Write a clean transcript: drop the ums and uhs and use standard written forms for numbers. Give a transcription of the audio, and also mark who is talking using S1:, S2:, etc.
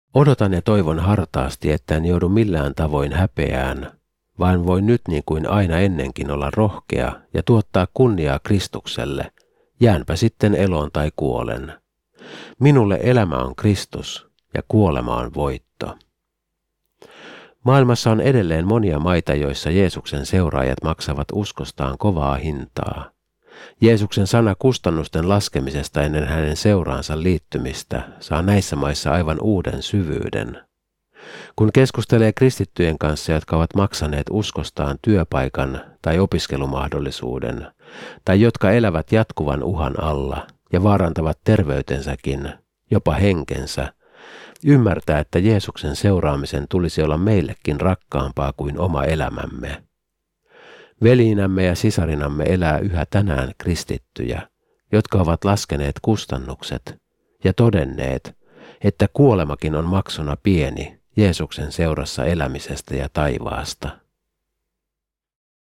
S1: Odotan ja toivon hartaasti, että en joudu millään tavoin häpeään, vaan voin nyt niin kuin aina ennenkin olla rohkea ja tuottaa kunniaa Kristukselle, jäänpä sitten eloon tai kuolen. Minulle elämä on Kristus ja kuolema on voitto. Maailmassa on edelleen monia maita, joissa Jeesuksen seuraajat maksavat uskostaan kovaa hintaa. Jeesuksen sana kustannusten laskemisesta ennen hänen seuraansa liittymistä saa näissä maissa aivan uuden syvyyden. Kun keskustelee kristittyjen kanssa, jotka ovat maksaneet uskostaan työpaikan tai opiskelumahdollisuuden, tai jotka elävät jatkuvan uhan alla ja vaarantavat terveytensäkin, jopa henkensä, ymmärtää, että Jeesuksen seuraamisen tulisi olla meillekin rakkaampaa kuin oma elämämme. Velinämme ja sisarinamme elää yhä tänään kristittyjä, jotka ovat laskeneet kustannukset ja todenneet, että kuolemakin on maksuna pieni Jeesuksen seurassa elämisestä ja taivaasta.